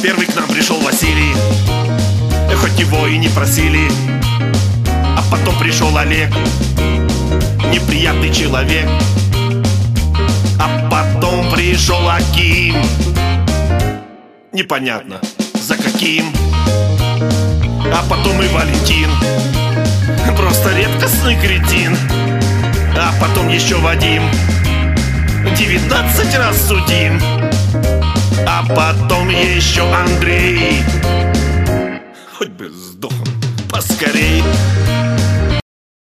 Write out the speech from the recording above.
Первый к нам пришел Василий, хоть его и не просили. А потом пришел Олег, неприятный человек. А потом пришел Аким, непонятно за каким. А потом и Валентин, просто редкостный кретин. А потом еще Вадим, 19 раз судим. А потом еще Андрей, хоть бы сдох он поскорей.